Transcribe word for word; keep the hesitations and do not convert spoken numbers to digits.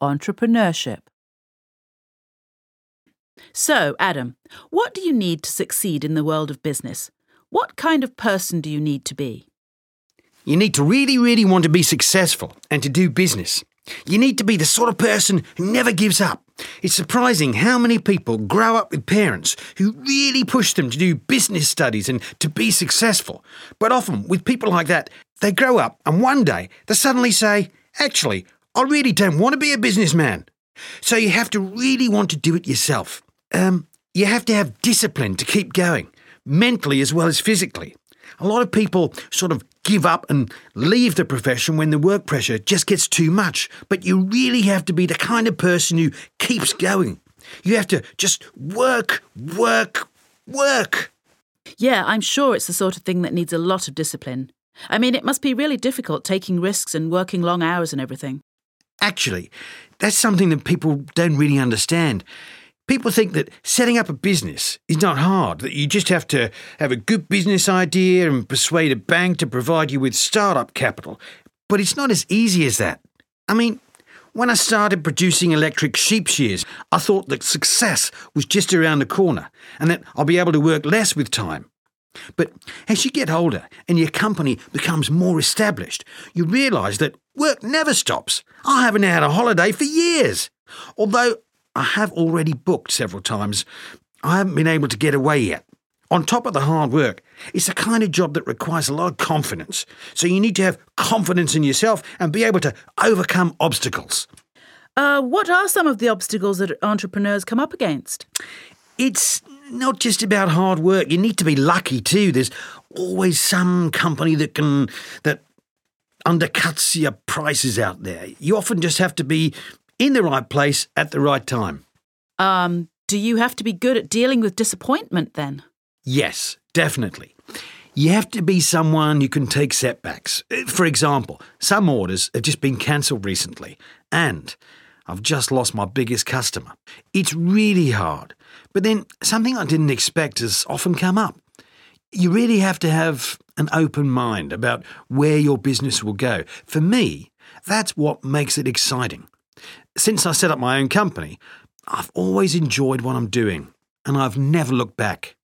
entrepreneurship. So, Adam, what do you need to succeed in the world of business? What kind of person do you need to be? You need to really, really want to be successful and to do business. You need to be the sort of person who never gives up. It's surprising how many people grow up with parents who really push them to do business studies and to be successful. But often, with people like that, they grow up and one day they suddenly say, actually, I really don't want to be a businessman. So you have to really want to do it yourself. Um, you have to have discipline to keep going, mentally as well as physically. A lot of people sort of give up and leave the profession when the work pressure just gets too much. But you really have to be the kind of person who keeps going. You have to just work, work, work. Yeah, I'm sure it's the sort of thing that needs a lot of discipline. I mean, it must be really difficult taking risks and working long hours and everything. Actually, that's something that people don't really understand. People think that setting up a business is not hard, that you just have to have a good business idea and persuade a bank to provide you with startup capital. But it's not as easy as that. I mean, when I started producing electric sheep shears, I thought that success was just around the corner and that I'll be able to work less with time. But as you get older and your company becomes more established, you realise that work never stops. I haven't had a holiday for years. Although I have already booked several times, I haven't been able to get away yet. On top of the hard work, it's the kind of job that requires a lot of confidence. So you need to have confidence in yourself and be able to overcome obstacles. Uh, what are some of the obstacles that entrepreneurs come up against? It's not just about hard work. You need to be lucky too. There's always some company that can that undercuts your prices out there. You often just have to be in the right place at the right time. Um, do you have to be good at dealing with disappointment then? Yes, definitely. You have to be someone who can take setbacks. For example, some orders have just been cancelled recently, and I've just lost my biggest customer. It's really hard. But then something I didn't expect has often come up. You really have to have an open mind about where your business will go. For me, that's what makes it exciting. Since I set up my own company, I've always enjoyed what I'm doing, and I've never looked back.